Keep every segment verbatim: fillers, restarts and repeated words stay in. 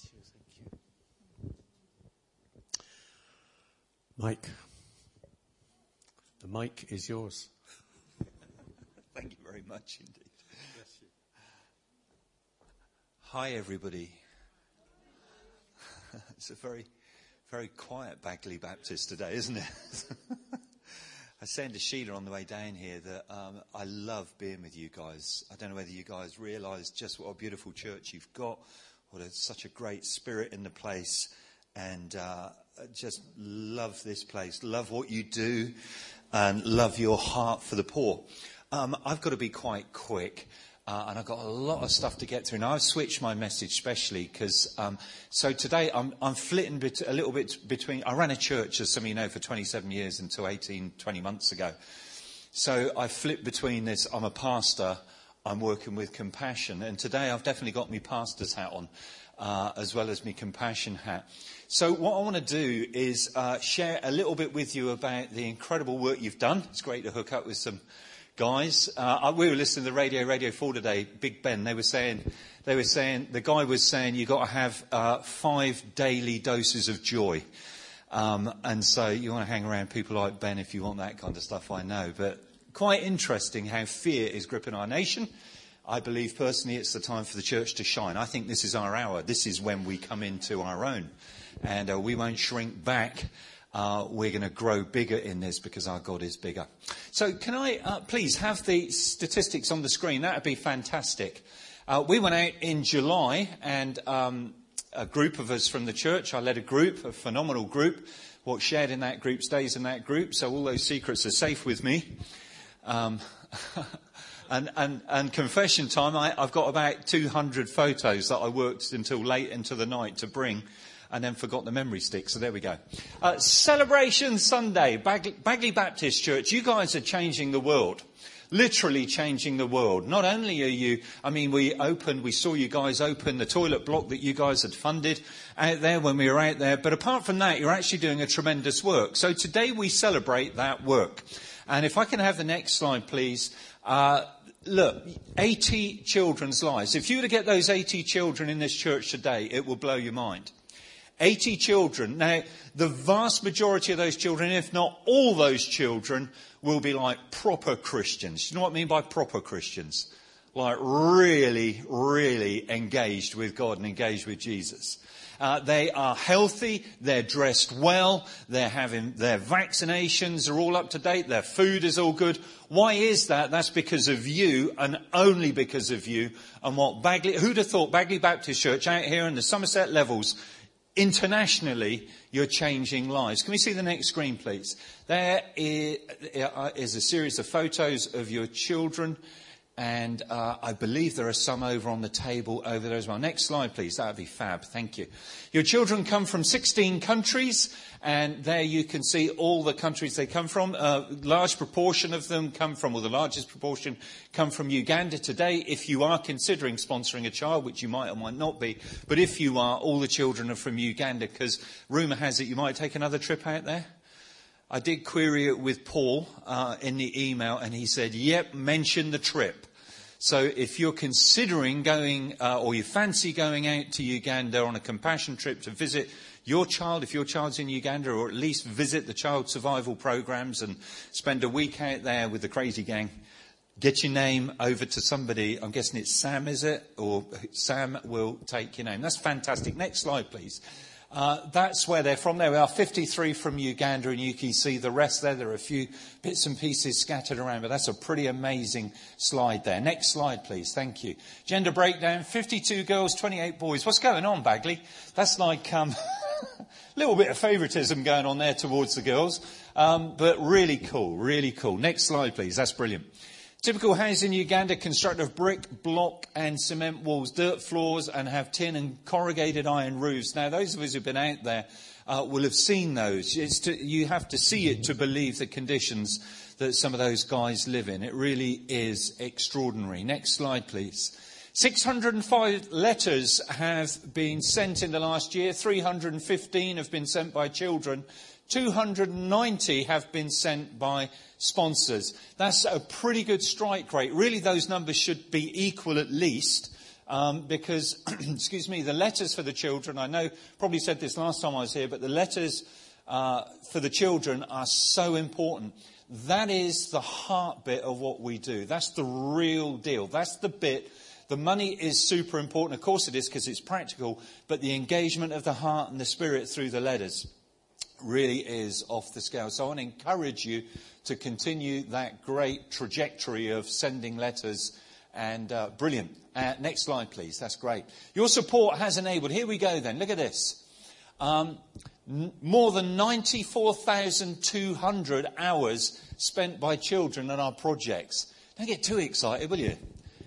Bless you, thank you. Mike, the mic is yours. Thank you very much indeed. Bless you. Hi everybody. It's a very, very quiet Bagley Baptist today, isn't it? I was saying to Sheila on the way down here that um, I love being with you guys. I don't know whether you guys realise just what a beautiful church you've got, what a, such a great spirit in the place, and uh, just love this place, love what you do, and love your heart for the poor. Um, I've got to be quite quick. Uh, and I've got a lot of stuff to get through. Now, I've switched my message specially because, um, so today I'm, I'm flitting bit, a little bit between, I ran a church, as some of you know, for twenty-seven years until eighteen, twenty months ago. So I flipped between this, I'm a pastor, I'm working with Compassion. And today I've definitely got my pastor's hat on, uh, as well as my Compassion hat. So what I want to do is uh, share a little bit with you about the incredible work you've done. It's great to hook up with some guys. Uh, we were listening to the radio, Radio four today, Big Ben. They were saying, they were saying, the guy was saying you've got to have uh, five daily doses of joy. Um, and so you want to hang around people like Ben if you want that kind of stuff, I know. But quite interesting how fear is gripping our nation. I believe personally it's the time for the church to shine. I think this is our hour. This is when we come into our own. And uh, we won't shrink back. Uh, we're going to grow bigger in this because our God is bigger. So can I uh, please have the statistics on the screen? That would be fantastic. Uh, we went out in July and um, a group of us from the church, I led a group, a phenomenal group. What's shared in that group stays in that group. So all those secrets are safe with me. Um, and, and, and confession time, I, I've got about two hundred photos that I worked until late into the night to bring. And then forgot the memory stick, so there we go. Uh, Celebration Sunday, Bagley, Bagley Baptist Church. You guys are changing the world. Literally changing the world. Not only are you, I mean, we opened, we saw you guys open the toilet block that you guys had funded out there when we were out there. But apart from that, you're actually doing a tremendous work. So today we celebrate that work. And if I can have the next slide, please. Uh, look, eighty children's lives. If you were to get those eighty children in this church today, it will blow your mind. eighty children. Now, the vast majority of those children, if not all those children, will be like proper Christians. You know what I mean by proper Christians? Like really, really engaged with God and engaged with Jesus. Uh, they are healthy, they're dressed well, they're having their vaccinations are all up to date, their food is all good. Why is that? That's because of you and only because of you. And what Bagley, who'd have thought Bagley Baptist Church out here in the Somerset levels, internationally, you're changing lives. Can we see the next screen, please? There is a series of photos of your children, and uh, I believe there are some over on the table over there as well. Next slide, please. That would be fab. Thank you. Your children come from sixteen countries, and there you can see all the countries they come from. A large proportion of them come from, or the largest proportion come from Uganda today. If you are considering sponsoring a child, which you might or might not be, but if you are, all the children are from Uganda, because rumour has it you might take another trip out there. I did query it with Paul uh, in the email, and he said, yep, mention the trip. So if you're considering going, uh, or you fancy going out to Uganda on a compassion trip to visit your child, if your child's in Uganda, or at least visit the child survival programs and spend a week out there with the crazy gang, get your name over to somebody. I'm guessing it's Sam, is it? Or Sam will take your name. That's fantastic. Next slide, please. Uh, that's where they're from. There we are, fifty-three from Uganda, and you can see the rest there. There are a few bits and pieces scattered around, but that's a pretty amazing slide there. Next slide, please. Thank you. Gender breakdown, fifty-two girls, twenty-eight boys. What's going on, Bagley? That's like um, a little bit of favouritism going on there towards the girls, um, but really cool, really cool. Next slide, please. That's brilliant. Typical house in Uganda, constructed of brick, block and cement walls, dirt floors, and have tin and corrugated iron roofs. Now, those of us who've been out there uh, will have seen those. It's to, you have to see it to believe the conditions that some of those guys live in. It really is extraordinary. Next slide, please. six hundred five letters have been sent in the last year. three hundred fifteen have been sent by children. two hundred ninety have been sent by sponsors. That's a pretty good strike rate. Really, those numbers should be equal at least. Um, because, excuse me, the letters for the children, I know, probably said this last time I was here, but the letters uh, for the children are so important. That is the heartbeat of what we do. That's the real deal. That's the bit. The money is super important. Of course it is, because it's practical. But the engagement of the heart and the spirit through the letters really is off the scale. So I want to encourage you to continue that great trajectory of sending letters. And uh, brilliant. Uh, next slide, please. That's great. Your support has enabled. Here we go then. Look at this. Um, n- more than ninety-four thousand two hundred hours spent by children on our projects. Don't get too excited, will you?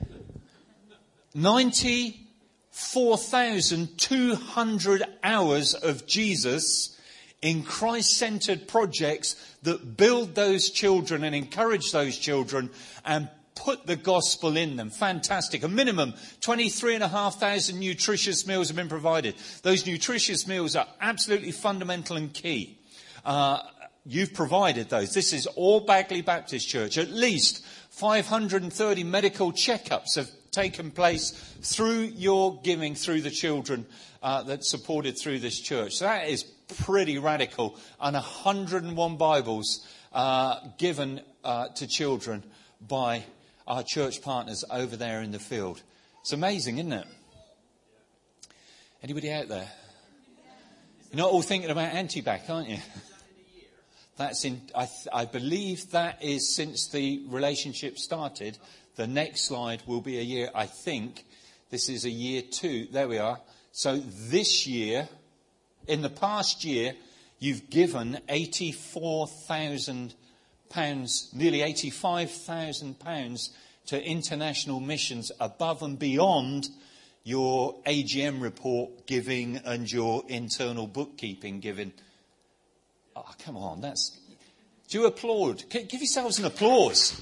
ninety-four thousand two hundred hours of Jesus in Christ-centered projects that build those children and encourage those children and put the gospel in them. Fantastic. A minimum twenty-three and a half thousand nutritious meals have been provided. Those nutritious meals are absolutely fundamental and key. Uh, you've provided those. This is all Bagley Baptist Church. At least five hundred thirty medical checkups have taken place through your giving, through the children uh, that supported through this church. So that is pretty radical. And one hundred and one Bibles uh, given uh, to children by our church partners over there in the field. It's amazing, isn't it? Anybody out there? You're not all thinking about Antibac, aren't you? That's in. I, th- I believe that is since the relationship started. The next slide will be a year. I think this is a year two. There we are. So this year, in the past year, you've given eighty-four thousand pounds, nearly eighty-five thousand pounds to international missions above and beyond your A G M report giving and your internal bookkeeping giving. Oh, come on, that's... Do you applaud? Give yourselves an applause.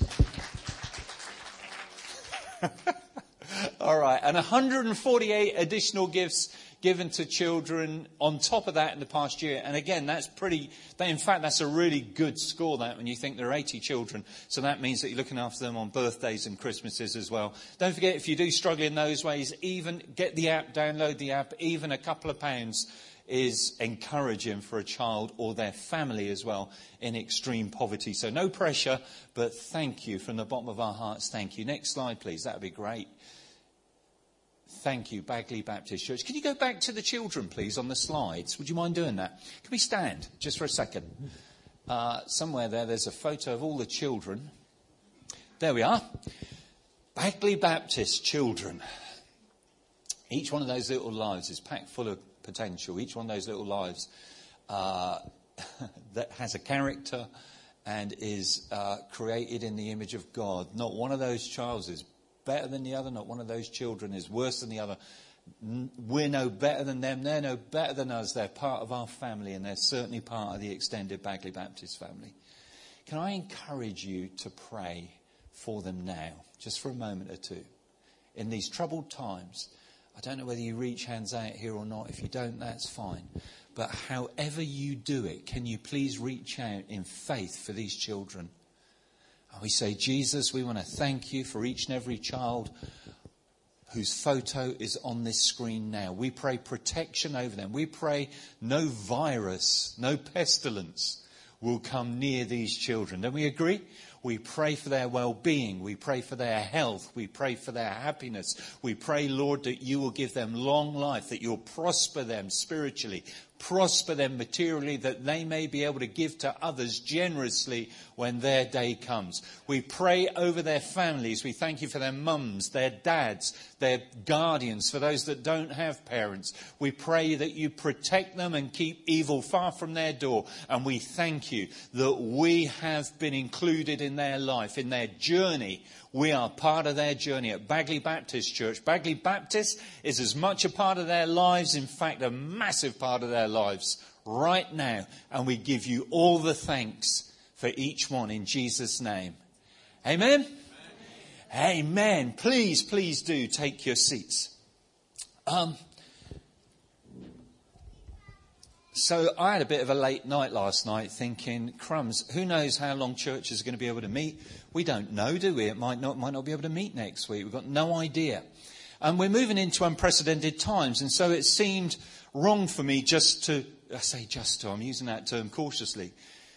All right, and one hundred forty-eight additional gifts given to children on top of that in the past year. And again, that's pretty, in fact, that's a really good score, that, when you think there are eighty children. So that means that you're looking after them on birthdays and Christmases as well. Don't forget, if you do struggle in those ways, even get the app, download the app. Even a couple of pounds is encouraging for a child or their family as well in extreme poverty. So no pressure, but thank you from the bottom of our hearts. Thank you. Next slide, please. That would be great. Thank you, Bagley Baptist Church. Can you go back to the children, please, on the slides? Would you mind doing that? Can we stand just for a second? Uh, somewhere there, there's a photo of all the children. There we are. Bagley Baptist children. Each one of those little lives is packed full of potential. Each one of those little lives uh, that has a character and is uh, created in the image of God. Not one of those childs is better than the other. Not one of those children is worse than the other. We're no better than them. They're no better than us. They're part of our family, and they're certainly part of the extended Bagley Baptist family. Can I encourage you to pray for them now, just for a moment or two? In these troubled times, I don't know whether you reach hands out here or not. If you don't, that's fine. But however you do it, can you please reach out in faith for these children? And we say, Jesus, we want to thank you for each and every child whose photo is on this screen now. We pray protection over them. We pray no virus, no pestilence will come near these children. Don't we agree? We pray for their well-being. We pray for their health. We pray for their happiness. We pray, Lord, that you will give them long life, that you'll prosper them spiritually, prosper them materially, that they may be able to give to others generously when their day comes. We pray over their families. We thank you for their mums, their dads, their guardians, for those that don't have parents. We pray that you protect them and keep evil far from their door. And we thank you that we have been included in their life, in their journey. We are part of their journey at Bagley Baptist Church. Bagley Baptist is as much a part of their lives, in fact, a massive part of their lives right now. And we give you all the thanks for each one in Jesus' name. Amen? Amen. Amen. Please, please do take your seats. Um, so I had a bit of a late night last night thinking, crumbs, who knows how long churches are going to be able to meet? We don't know, do we? It might not, might not be able to meet next week. We've got no idea. And we're moving into unprecedented times. And so it seemed wrong for me just to, I say just to, I'm using that term cautiously,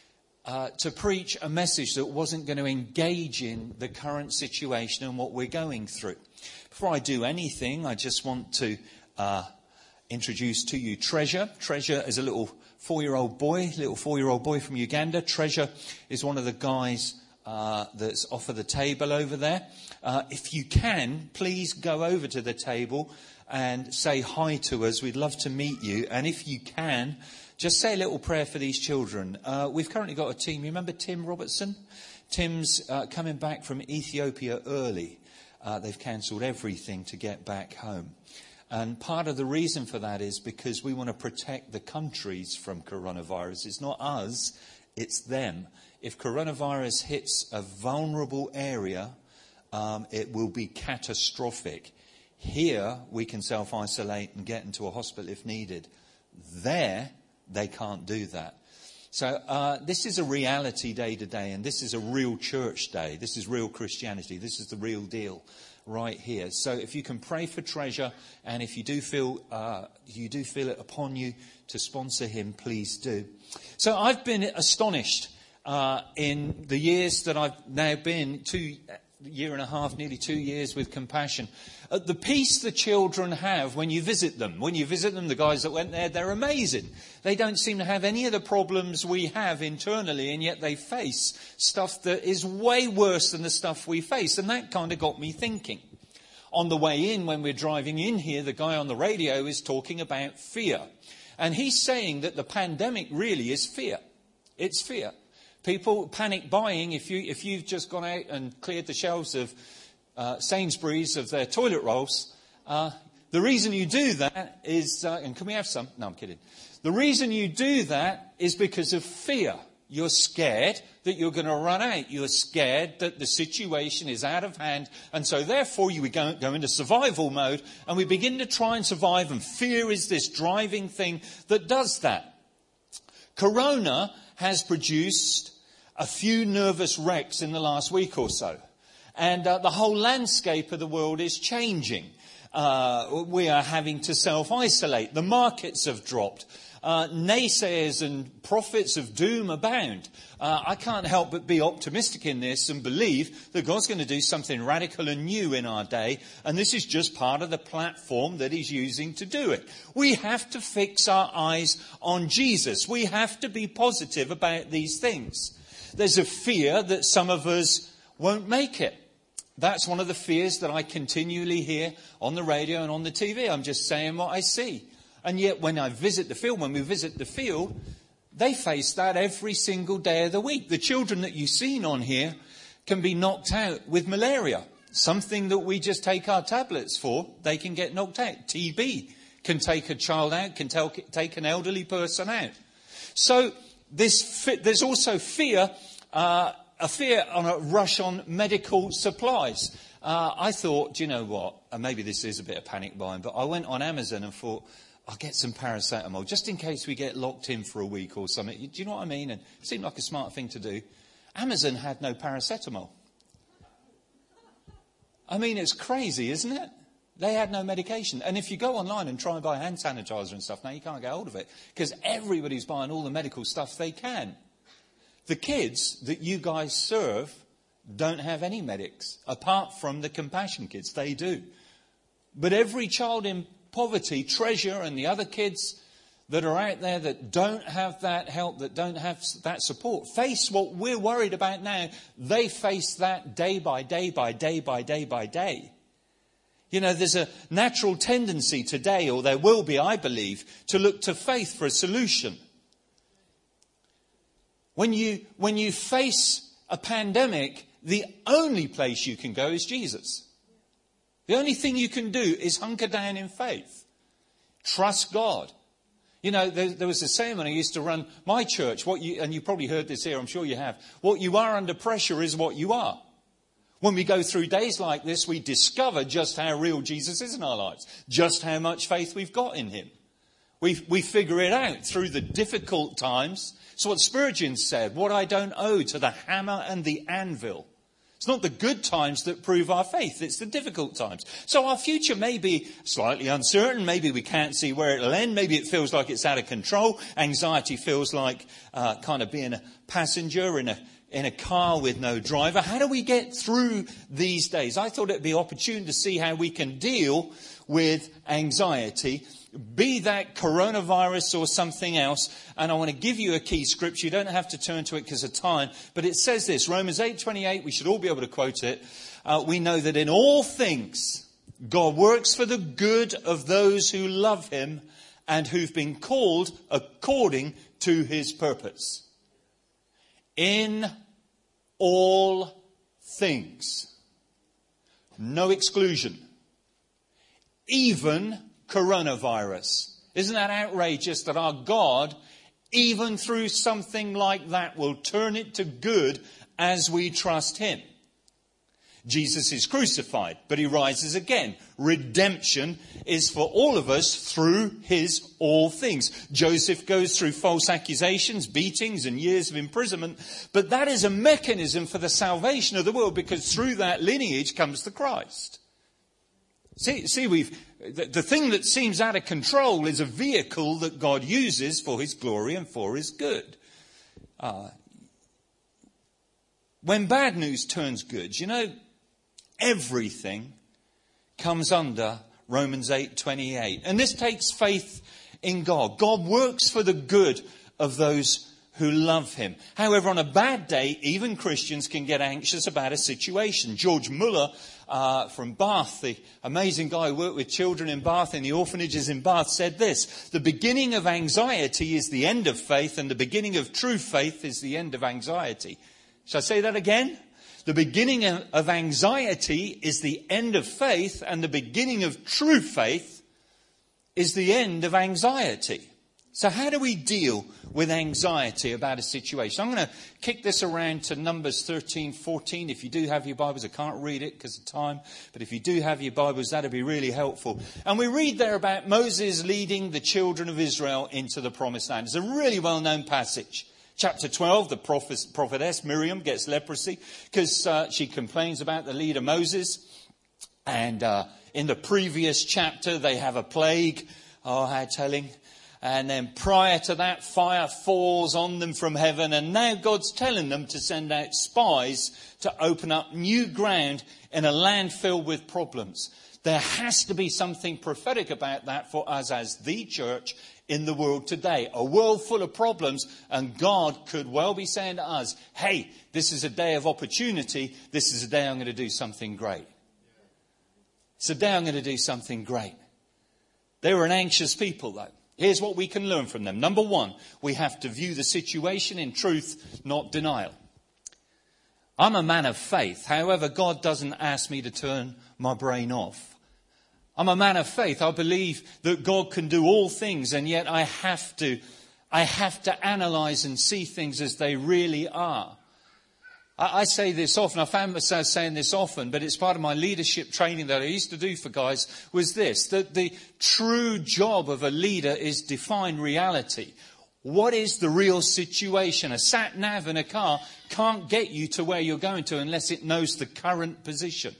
uh, to preach a message that wasn't going to engage in the current situation and what we're going through. Before I do anything, I just want to uh, introduce to you Treasure. Treasure is a little four-year-old boy, little four-year-old boy from Uganda. Treasure is one of the guys uh, that's off of the table over there. Uh, if you can, please go over to the table and say hi to us. We'd love to meet you. And if you can, just say a little prayer for these children. Uh, we've currently got a team. You remember Tim Robertson? Tim's uh, coming back from Ethiopia early. Uh, they've cancelled everything to get back home. And part of the reason for that is because we want to protect the countries from coronavirus. It's not us, it's them. If coronavirus hits a vulnerable area, um, it will be catastrophic. Here, we can self-isolate and get into a hospital if needed. There, they can't do that. So uh, this is a reality day to day, and this is a real church day. This is real Christianity. This is the real deal right here. So if you can pray for Treasure, and if you do feel uh, you do feel it upon you to sponsor him, please do. So I've been astonished uh, in the years that I've now been, two year and a half, nearly two years with Compassion, at the peace the children have when you visit them. When you visit them, the guys that went there, they're amazing. They don't seem to have any of the problems we have internally, and yet they face stuff that is way worse than the stuff we face. And that kind of got me thinking. On the way in, when we're driving in here, the guy on the radio is talking about fear. And he's saying that the pandemic really is fear. It's fear. People panic buying. If, you, if you've just gone out and cleared the shelves of uh, Sainsbury's of their toilet rolls, uh, the reason you do that is, uh, and can we have some? No, I'm kidding. The reason you do that is because of fear. You're scared that you're going to run out. You're scared that the situation is out of hand. And so therefore you go, go into survival mode, and we begin to try and survive. And fear is this driving thing that does that. Corona has produced a few nervous wrecks in the last week or so. And uh, the whole landscape of the world is changing. Uh, we are having to self-isolate. The markets have dropped. Uh, naysayers and prophets of doom abound. Uh, I can't help but be optimistic in this and believe that God's going to do something radical and new in our day. And this is just part of the platform that he's using to do it. We have to fix our eyes on Jesus. We have to be positive about these things. There's a fear that some of us won't make it. That's one of the fears that I continually hear on the radio and on the T V. I'm just saying what I see. And yet when I visit the field, when we visit the field, they face that every single day of the week. The children that you've seen on here can be knocked out with malaria. Something that we just take our tablets for, they can get knocked out. T B can take a child out, can take an elderly person out. So this, there's also fear, uh, a fear on a rush on medical supplies. Uh, I thought, do you know what? And maybe this is a bit of panic buying, but I went on Amazon and thought, I'll get some paracetamol, just in case we get locked in for a week or something. Do you know what I mean? And it seemed like a smart thing to do. Amazon had no paracetamol. I mean, it's crazy, isn't it? They had no medication. And if you go online and try and buy hand sanitizer and stuff, now you can't get hold of it, because everybody's buying all the medical stuff they can. The kids that you guys serve don't have any medics, apart from the Compassion kids. They do. But every child in poverty, Treasure and the other kids that are out there that don't have that help, that don't have that support, face what we're worried about now. They face that day by day by day by day by day. You know, there's a natural tendency today, or there will be, I believe, to look to faith for a solution. When you, when you face a pandemic, the only place you can go is Jesus. The only thing you can do is hunker down in faith. Trust God. You know, there, there was a saying when I used to run my church, what you, and you probably heard this here, I'm sure you have. What you are under pressure is what you are. When we go through days like this, we discover just how real Jesus is in our lives. Just how much faith we've got in him. We, we figure it out through the difficult times. It's what Spurgeon said, what I don't owe to the hammer and the anvil. It's not the good times that prove our faith. It's the difficult times. So our future may be slightly uncertain. Maybe we can't see where it'll end. Maybe it feels like it's out of control. Anxiety feels like uh, kind of being a passenger in a in a car with no driver. How do we get through these days? I thought it'd be opportune to see how we can deal with anxiety, be that coronavirus or something else. And I want to give you a key scripture. You don't have to turn to it because of time. But it says this, Romans eight twenty-eight, we should all be able to quote it. Uh, we know that in all things, God works for the good of those who love him and who've been called according to his purpose. In all things. No exclusion. Even coronavirus. Isn't that outrageous that our God, even through something like that, will turn it to good as we trust him? Jesus is crucified, but he rises again. Redemption is for all of us through his all things. Joseph goes through false accusations, beatings, and years of imprisonment. But that is a mechanism for the salvation of the world, because through that lineage comes the Christ. See, see, we've the, the thing that seems out of control is a vehicle that God uses for his glory and for his good. Uh, when bad news turns good, you know, everything comes under Romans eight twenty-eight. And this takes faith in God. God works for the good of those who love him. However, on a bad day, even Christians can get anxious about a situation. George Muller uh, from Bath, the amazing guy who worked with children in Bath, in the orphanages in Bath, said this: the beginning of anxiety is the end of faith, and the beginning of true faith is the end of anxiety. Shall I say that again? The beginning of anxiety is the end of faith, and the beginning of true faith is the end of anxiety. So how do we deal with anxiety about a situation? I'm going to kick this around to Numbers thirteen, fourteen. If you do have your Bibles, I can't read it because of time, but if you do have your Bibles, that'd be really helpful. And we read there about Moses leading the children of Israel into the promised land. It's a really well-known passage. Chapter twelve, the prophet, prophetess Miriam gets leprosy because uh, she complains about the leader Moses. And uh, in the previous chapter, they have a plague. Oh, how telling. And then prior to that, fire falls on them from heaven. And now God's telling them to send out spies to open up new ground in a land filled with problems. There has to be something prophetic about that for us as the church in the world today. A world full of problems, and God could well be saying to us, hey, this is a day of opportunity. This is a day I'm going to do something great. It's a day I'm going to do something great. They were an anxious people, though. Here's what we can learn from them. Number one, we have to view the situation in truth, not denial. I'm a man of faith. However, God doesn't ask me to turn my brain off. I'm a man of faith. I believe that God can do all things, and yet I have to, I have to analyze and see things as they really are. I, I say this often. I found myself saying this often, but it's part of my leadership training that I used to do for guys, was this, that the true job of a leader is define reality. What is the real situation? A sat nav in a car can't get you to where you're going to unless it knows the current position.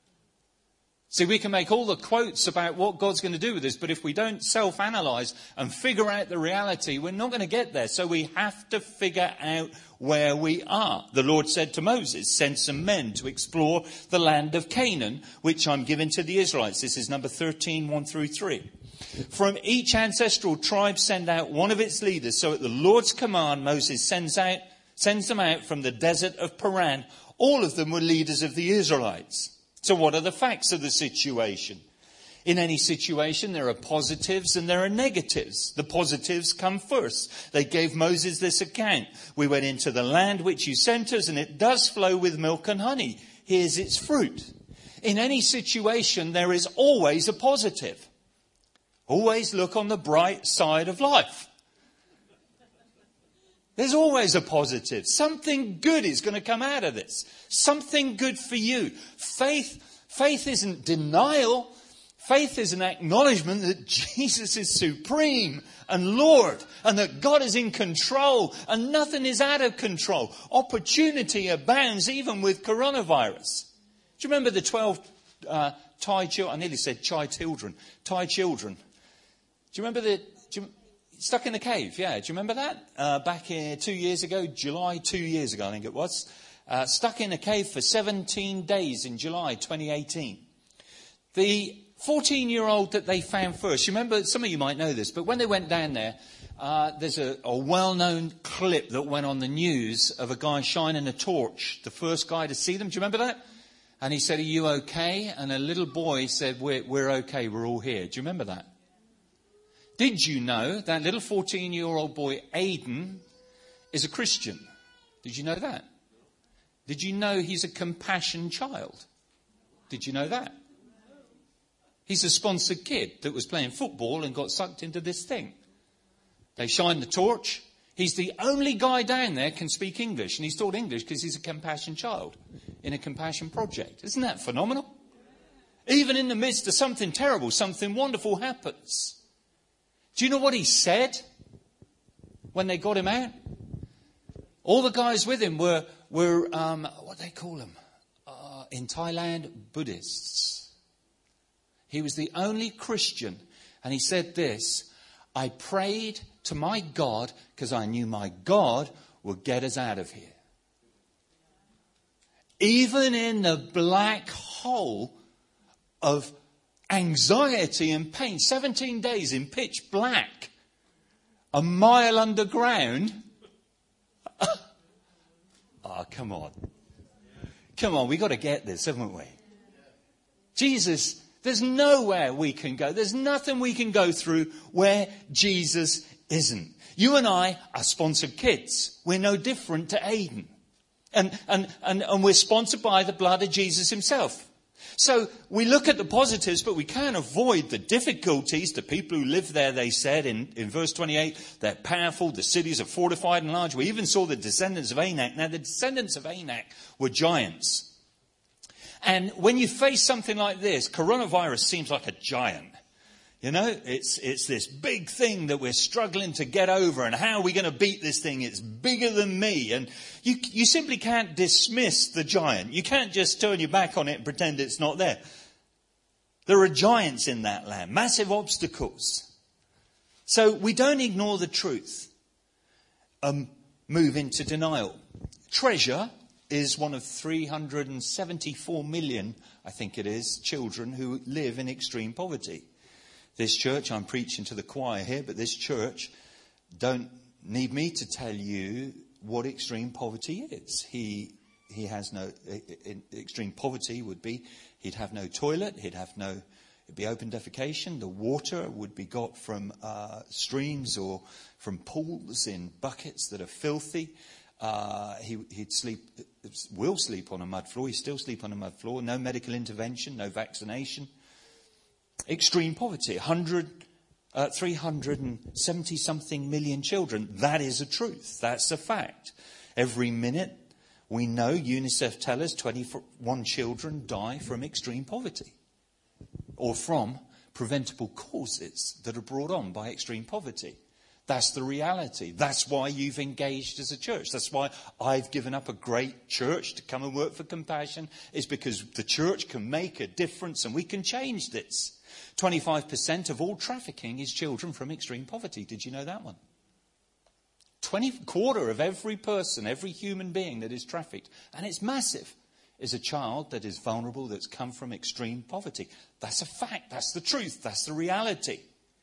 See, we can make all the quotes about what God's going to do with us, but if we don't self-analyze and figure out the reality, we're not going to get there. So we have to figure out where we are. The Lord said to Moses, send some men to explore the land of Canaan, which I'm giving to the Israelites. This is number thirteen, one through three. From each ancestral tribe send out one of its leaders. So at the Lord's command, Moses sends out, sends them out from the desert of Paran. All of them were leaders of the Israelites. So what are the facts of the situation? In any situation, there are positives and there are negatives. The positives come first. They gave Moses this account. We went into the land which you sent us, and it does flow with milk and honey. Here's its fruit. In any situation, there is always a positive. Always look on the bright side of life. There's always a positive. Something good is going to come out of this. Something good for you. Faith, faith isn't denial. Faith is an acknowledgement that Jesus is supreme and Lord, and that God is in control and nothing is out of control. Opportunity abounds even with coronavirus. Do you remember the twelve uh, Thai children? I nearly said Thai children. Thai children. Do you remember the... Do you, stuck in the cave, yeah. Do you remember that? Uh, back here two years ago, July, two years ago I think it was. Uh, stuck in a cave for seventeen days in July twenty eighteen. The fourteen-year-old that they found first, you remember, some of you might know this, but when they went down there, uh, there's a, a well-known clip that went on the news of a guy shining a torch, the first guy to see them. Do you remember that? And he said, "Are you okay?" And a little boy said, we're, we're okay, we're all here. Do you remember that? Did you know that little fourteen-year-old boy, Aiden, is a Christian? Did you know that? Did you know he's a compassion child? Did you know that? He's a sponsored kid that was playing football and got sucked into this thing. They shined the torch. He's the only guy down there can speak English, and he's taught English because he's a compassion child in a compassion project. Isn't that phenomenal? Even in the midst of something terrible, something wonderful happens. Do you know what he said when they got him out? All the guys with him were, were um, what do they call them? Uh, in Thailand, Buddhists. He was the only Christian. And he said this, "I prayed to my God because I knew my God would get us out of here." Even in the black hole of anxiety and pain, seventeen days in pitch black, a mile underground. Oh, come on. Come on, we've got to get this, haven't we? Jesus, there's nowhere we can go. There's nothing we can go through where Jesus isn't. You and I are sponsored kids. We're no different to Aiden. And, and, and, and we're sponsored by the blood of Jesus himself. So we look at the positives, but we can't avoid the difficulties. The people who live there, they said in, in verse twenty-eight, they're powerful, the cities are fortified and large. We even saw the descendants of Anak. Now, the descendants of Anak were giants. And when you face something like this, coronavirus seems like a giant. You know, it's it's this big thing that we're struggling to get over. And how are we going to beat this thing? It's bigger than me. And you you simply can't dismiss the giant. You can't just turn your back on it and pretend it's not there. There are giants in that land, massive obstacles. So we don't ignore the truth, um, move into denial. Treasure is one of three hundred seventy-four million, I think it is, children who live in extreme poverty. This church, I'm preaching to the choir here, but this church don't need me to tell you what extreme poverty is. He he has no, extreme poverty would be, he'd have no toilet, he'd have no, it'd be open defecation. The water would be got from uh, streams or from pools in buckets that are filthy. Uh, he, he'd sleep, will sleep on a mud floor. He still sleep on a mud floor. No medical intervention, no vaccination. Extreme poverty, one hundred, uh, three hundred seventy something million children. That is a truth. That's a fact. Every minute, we know, UNICEF tell us, twenty-one children die from extreme poverty or from preventable causes that are brought on by extreme poverty. That's the reality. That's why you've engaged as a church. That's why I've given up a great church to come and work for Compassion, is because the church can make a difference and we can change this. twenty-five percent of all trafficking is children from extreme poverty. Did you know that one? twenty quarter of every person, every human being that is trafficked, and it's massive, is a child that is vulnerable, that's come from extreme poverty. That's a fact. That's the truth. That's the reality.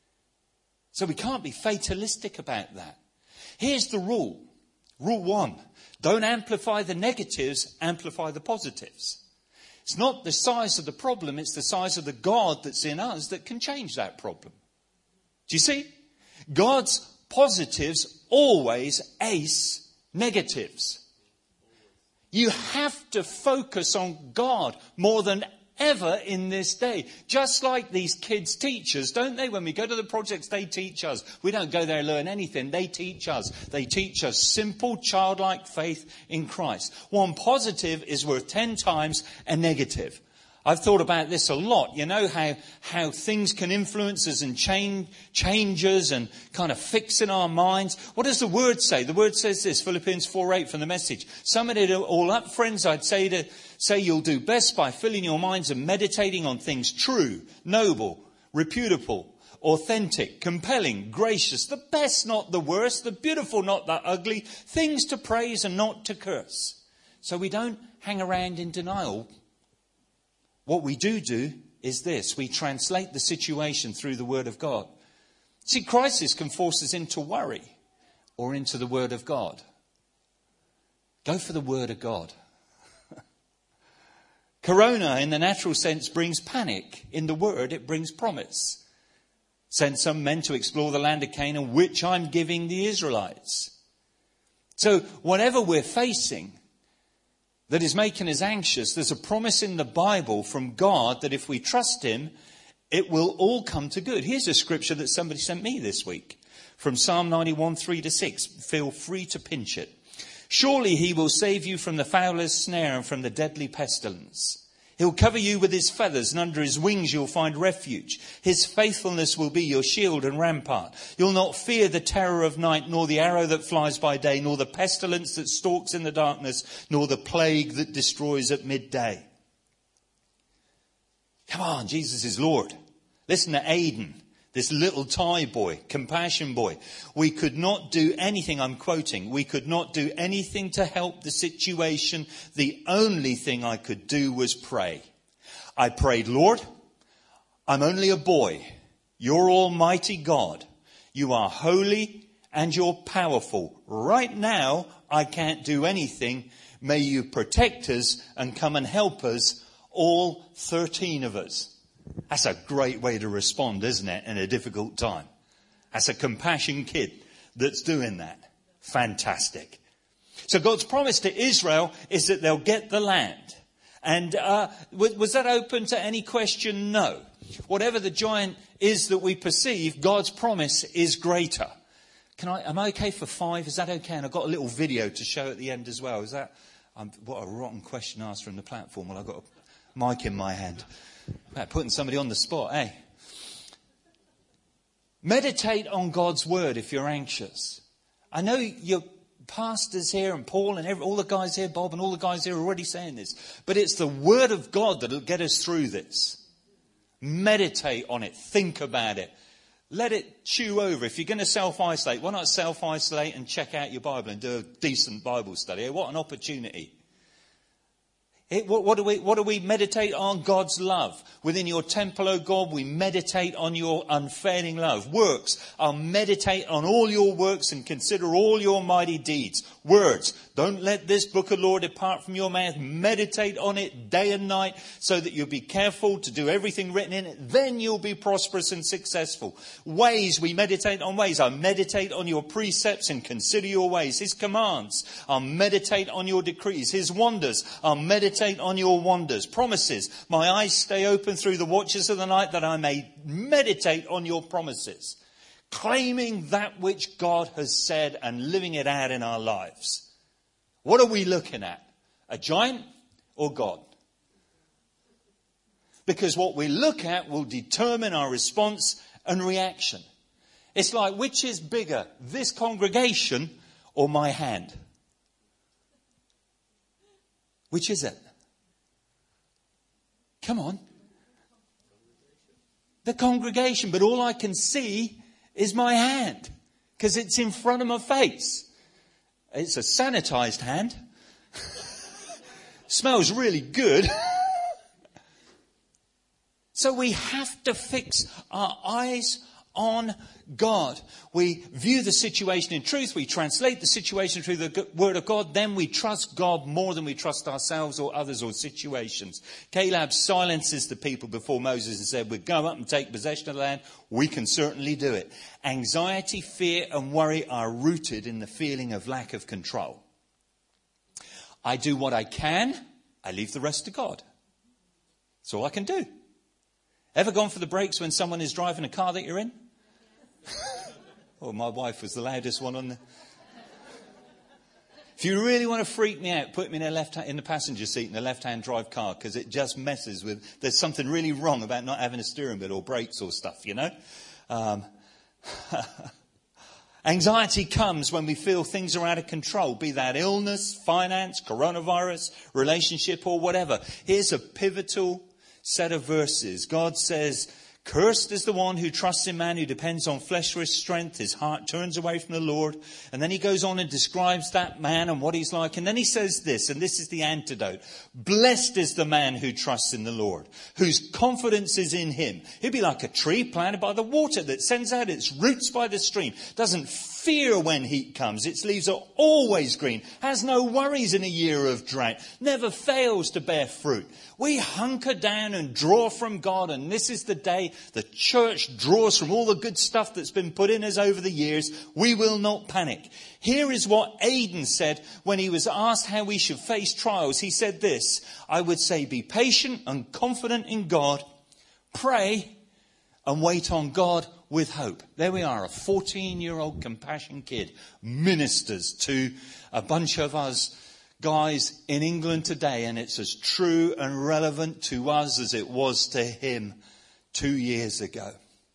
So we can't be fatalistic about that. Here's the rule. Rule one. Don't amplify the negatives, amplify the positives. It's not the size of the problem, it's the size of the God that's in us that can change that problem. Do you see? God's positives always ace negatives. You have to focus on God more than ever in this day. Just like these kids teach us, don't they? When we go to the projects, they teach us. We don't go there and learn anything. They teach us. They teach us simple, childlike faith in Christ. One positive is worth ten times a negative. I've thought about this a lot. You know how, how things can influence us and change, change us and kind of fix in our minds. What does the word say? The word says this, Philippians four eight from the Message. Summing it all up, friends, I'd say to say you'll do best by filling your minds and meditating on things true, noble, reputable, authentic, compelling, gracious, the best, not the worst, the beautiful, not the ugly, things to praise and not to curse. So we don't hang around in denial. What we do do is this. We translate the situation through the Word of God. See, crisis can force us into worry or into the Word of God. Go for the Word of God. Corona, in the natural sense, brings panic. In the Word, it brings promise. Send some men to explore the land of Canaan, which I'm giving the Israelites. So whatever we're facing that is making us anxious, there's a promise in the Bible from God that if we trust him, it will all come to good. Here's a scripture that somebody sent me this week from Psalm ninety-one, three to six. Feel free to pinch it. Surely he will save you from the fowler's snare and from the deadly pestilence. He'll cover you with his feathers, and under his wings you'll find refuge. His faithfulness will be your shield and rampart. You'll not fear the terror of night, nor the arrow that flies by day, nor the pestilence that stalks in the darkness, nor the plague that destroys at midday. Come on, Jesus is Lord. Listen to Aiden, this little Thai boy, compassion boy. We could not do anything, I'm quoting, we could not do anything to help the situation. The only thing I could do was pray. I prayed, Lord, I'm only a boy. You're Almighty God. You are holy and you're powerful. Right now, I can't do anything. May you protect us and come and help us, all thirteen of us. That's a great way to respond, isn't it, in a difficult time? That's a compassion kid that's doing that. Fantastic. So God's promise to Israel is that they'll get the land. And uh, was, was that open to any question? No. Whatever the giant is that we perceive, God's promise is greater. Can I? Am I okay for five? Is that okay? And I've got a little video to show at the end as well. Is that? Um, what a rotten question asked from the platform. Well, I've got a mic in my hand. About putting somebody on the spot, eh? Meditate on God's word if you're anxious. I know your pastors here and Paul and every, all the guys here, Bob and all the guys here are already saying this. But it's the word of God that will get us through this. Meditate on it. Think about it. Let it chew over. If you're going to self-isolate, why not self-isolate and check out your Bible and do a decent Bible study? What an opportunity. It, what, what do we, what do we meditate on? God's love. Within your temple, O God, we meditate on your unfailing love. Works. I'll meditate on all your works and consider all your mighty deeds. Words. Don't let this book of law depart from your mouth. Meditate on it day and night so that you'll be careful to do everything written in it. Then you'll be prosperous and successful. Ways. We meditate on ways. I'll meditate on your precepts and consider your ways. His commands. I'll meditate on your decrees. His wonders. I'll meditate on your wonders. Promises. My eyes stay open through the watches of the night that I may meditate on your promises. Claiming that which God has said and living it out in our lives. What are we looking at? A giant or God? Because what we look at will determine our response and reaction. It's like, which is bigger, this congregation or my hand? Which is it? Come on. The congregation. But all I can see is my hand. Because it's in front of my face. It's a sanitized hand. Smells really good. So we have to fix our eyes on God. We view the situation in truth. We translate the situation through the word of God. Then we trust God more than we trust ourselves or others or situations. Caleb silences the people before Moses and said, we'll go up and take possession of the land. We can certainly do it. Anxiety, fear and worry are rooted in the feeling of lack of control. I do what I can. I leave the rest to God. That's all I can do. Ever gone for the brakes when someone is driving a car that you're in? Oh, my wife was the loudest one on the... If you really want to freak me out, put me in, a left in the passenger seat in a left-hand drive car, because it just messes with, there's something really wrong about not having a steering wheel or brakes or stuff, you know. Um, Anxiety comes when we feel things are out of control, be that illness, finance, coronavirus, relationship or whatever. Here's a pivotal set of verses. God says, cursed is the one who trusts in man, who depends on flesh for his strength. His heart turns away from the Lord. And then he goes on and describes that man and what he's like. And then he says this, and this is the antidote. Blessed is the man who trusts in the Lord, whose confidence is in him. He'll be like a tree planted by the water that sends out its roots by the stream. Doesn't fear when heat comes. Its leaves are always green. Has no worries in a year of drought. Never fails to bear fruit. We hunker down and draw from God. And this is the day the church draws from all the good stuff that's been put in us over the years. We will not panic. Here is what Aidan said when he was asked how we should face trials. He said this, I would say be patient and confident in God. Pray and wait on God with hope. There we are, a fourteen-year-old compassion kid ministers to a bunch of us guys in England today, and it's as true and relevant to us as it was to him two years ago.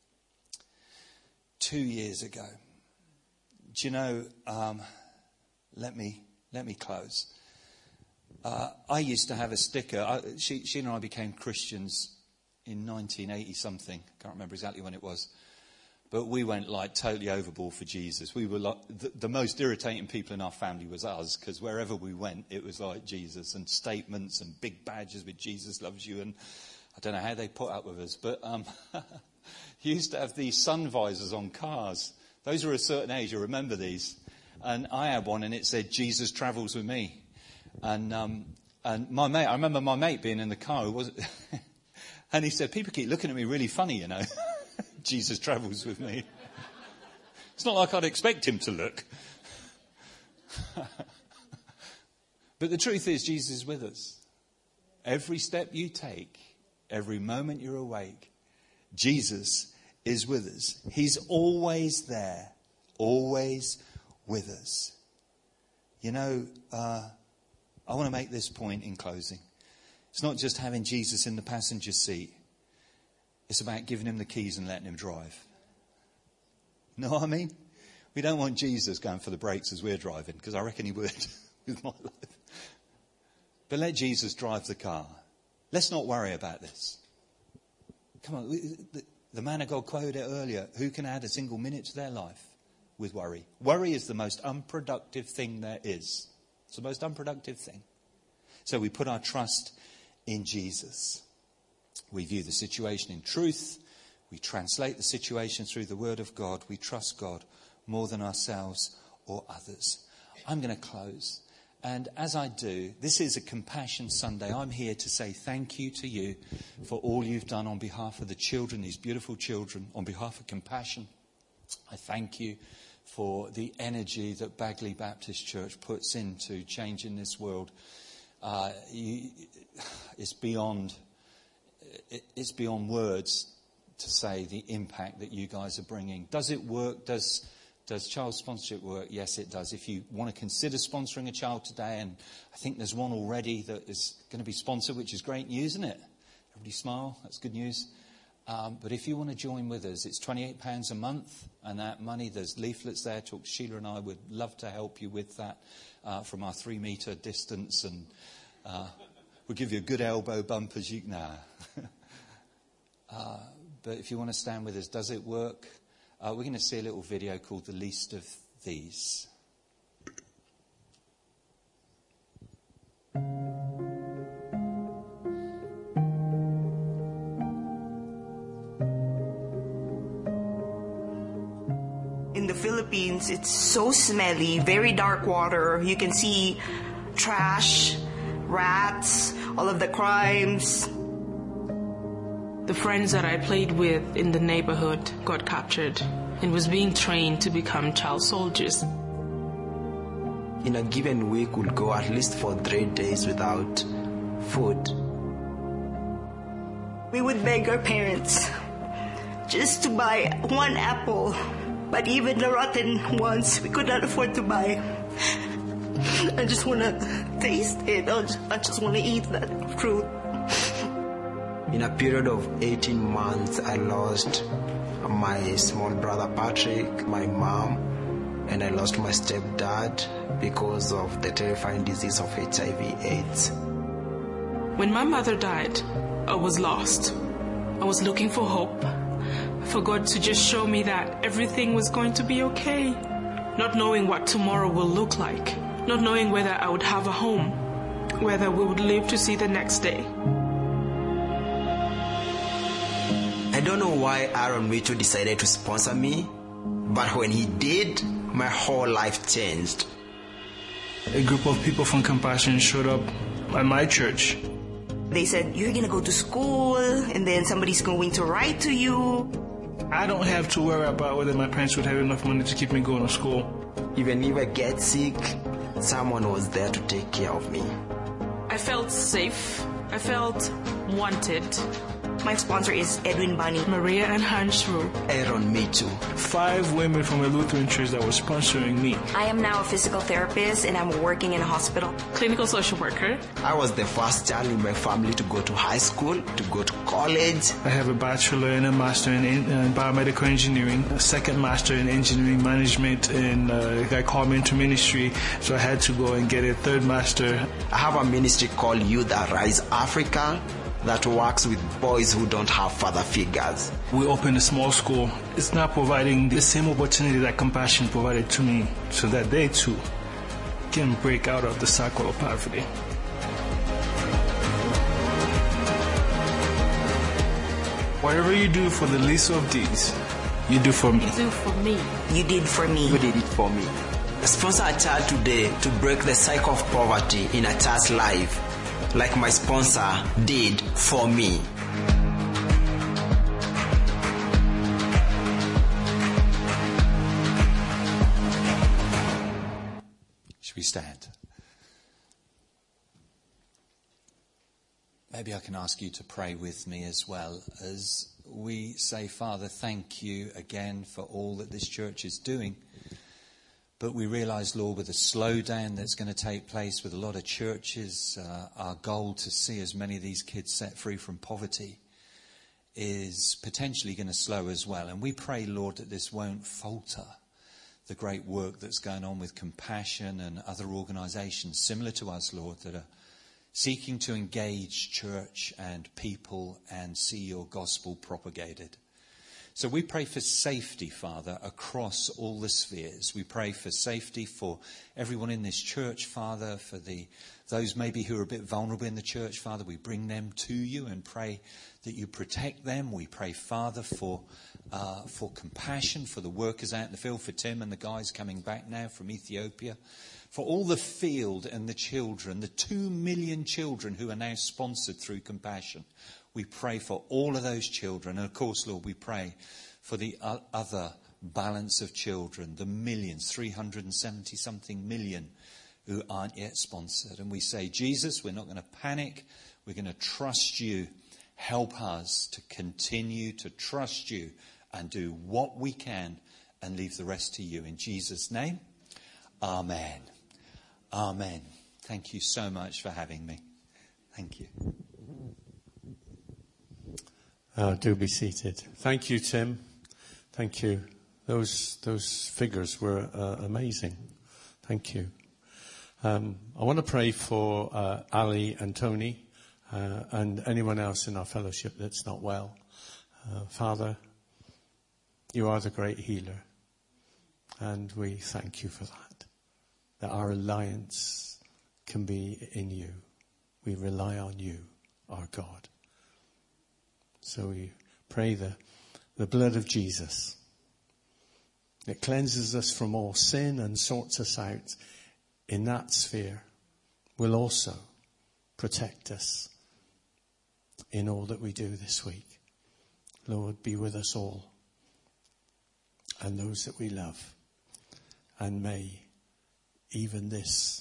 Two years ago. Do you know, um, let me let me close. Uh, I used to have a sticker. I, she, she and I became Christians in nineteen eighty something. Can't remember exactly when it was. But we went like totally overboard for Jesus. We were like, the, the most irritating people in our family was us, because wherever we went, it was like Jesus, and statements and big badges with Jesus loves you. And I don't know how they put up with us. But um, you used to have these sun visors on cars. Those were a certain age. You remember these. And I had one and it said, Jesus travels with me. And um, and my mate, I remember my mate being in the car. Who was and he said, people keep looking at me really funny, you know. Jesus travels with me. It's not like I'd expect him to look. But the truth is, Jesus is with us. Every step you take, every moment you're awake, Jesus is with us. He's always there, always with us. You know, uh, I want to make this point in closing. It's not just having Jesus in the passenger seat. It's about giving him the keys and letting him drive. Know what I mean? We don't want Jesus going for the brakes as we're driving, because I reckon he would with my life. But let Jesus drive the car. Let's not worry about this. Come on, the, the man of God quoted it earlier. Who can add a single minute to their life with worry? Worry is the most unproductive thing there is. It's the most unproductive thing. So we put our trust in Jesus. We view the situation in truth. We translate the situation through the Word of God. We trust God more than ourselves or others. I'm going to close. And as I do, this is a Compassion Sunday. I'm here to say thank you to you for all you've done on behalf of the children, these beautiful children, on behalf of Compassion. I thank you for the energy that Bagley Baptist Church puts into changing this world. Uh, you, it's beyond... It's beyond words to say the impact that you guys are bringing. Does it work? Does does child sponsorship work? Yes, it does. If you want to consider sponsoring a child today, and I think there's one already that is going to be sponsored, which is great news, isn't it? Everybody smile. That's good news. Um, but if you want to join with us, it's twenty-eight pounds a month, and that money, there's leaflets there. Talk to Sheila and I would love to help you with that uh, from our three-metre distance, and uh, we'll give you a good elbow bump as you... Nah. Uh, but if you want to stand with us, does it work? Uh, we're going to see a little video called The Least of These. In the Philippines, it's so smelly, very dark water. You can see trash, rats, all of the crimes. The friends that I played with in the neighborhood got captured and was being trained to become child soldiers. In a given week, we'll go at least for three days without food. We would beg our parents just to buy one apple, but even the rotten ones we could not afford to buy. I just want to taste it. I just, I just want to eat that fruit. In a period of eighteen months, I lost my small brother Patrick, my mom, and I lost my stepdad because of the terrifying disease of H I V AIDS. When my mother died, I was lost. I was looking for hope, for God to just show me that everything was going to be okay. Not knowing what tomorrow will look like, not knowing whether I would have a home, whether we would live to see the next day. I don't know why Aaron Mitchell decided to sponsor me, but when he did, my whole life changed. A group of people from Compassion showed up at my church. They said, you're going to go to school, and then somebody's going to write to you. I don't have to worry about whether my parents would have enough money to keep me going to school. Even if I get sick, someone was there to take care of me. I felt safe. I felt wanted. My sponsor is Edwin Bunny, Maria and Hans Rue, Aaron Mitchell. Five women from a Lutheran church that were sponsoring me. I am now a physical therapist and I'm working in a hospital. Clinical social worker. I was the first child in my family to go to high school, to go to college. I have a bachelor and a master in, in uh, biomedical engineering, a second master in engineering management, and uh, a guy called me into ministry, so I had to go and get a third master. I have a ministry called Youth Arise Africa that works with boys who don't have father figures. We opened a small school. It's not providing the same opportunity that Compassion provided to me, so that they too can break out of the cycle of poverty. Whatever you do for the least of these, you do for me. You do for me. You did for me. You did it for me. Sponsor a child today to break the cycle of poverty in a child's life, like my sponsor did for me. Should we stand? Maybe I can ask you to pray with me as well as we say, Father, thank you again for all that this church is doing. But we realise, Lord, with the slowdown that's going to take place with a lot of churches, uh, our goal to see as many of these kids set free from poverty is potentially going to slow as well. And we pray, Lord, that this won't falter the great work that's going on with Compassion and other organisations similar to us, Lord, that are seeking to engage church and people and see your gospel propagated. So we pray for safety, Father, across all the spheres. We pray for safety for everyone in this church, Father, for the those maybe who are a bit vulnerable in the church, Father. We bring them to you and pray that you protect them. We pray, Father, for uh, for Compassion, for the workers out in the field, for Tim and the guys coming back now from Ethiopia, for all the field and the children, the two million children who are now sponsored through Compassion. We pray for all of those children. And of course, Lord, we pray for the other balance of children, the millions, three hundred seventy something million who aren't yet sponsored. And we say, Jesus, we're not going to panic. We're going to trust you. Help us to continue to trust you and do what we can and leave the rest to you. In Jesus' name, amen. Amen. Thank you so much for having me. Thank you. Uh, do be seated. Thank you, Tim. Thank you. Those those figures were uh, amazing. Thank you. Um, I want to pray for uh, Ali and Tony uh, and anyone else in our fellowship that's not well. Uh, Father, you are the great healer, and we thank you for that, that our reliance can be in you. We rely on you, our God. So we pray the, the blood of Jesus. It cleanses us from all sin and sorts us out in that sphere. Will also protect us in all that we do this week. Lord, be with us all and those that we love. And may even this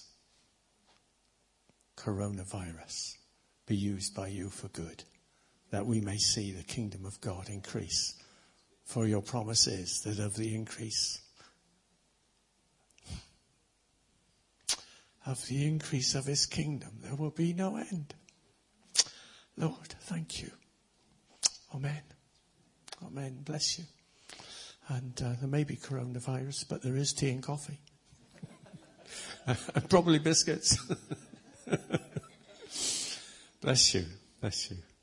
coronavirus be used by you for good, that we may see the kingdom of God increase. For your promise is that of the increase, of the increase of his kingdom, there will be no end. Lord, thank you. Amen. Amen. Bless you. And uh, there may be coronavirus, but there is tea and coffee. And probably biscuits. Bless you. Bless you.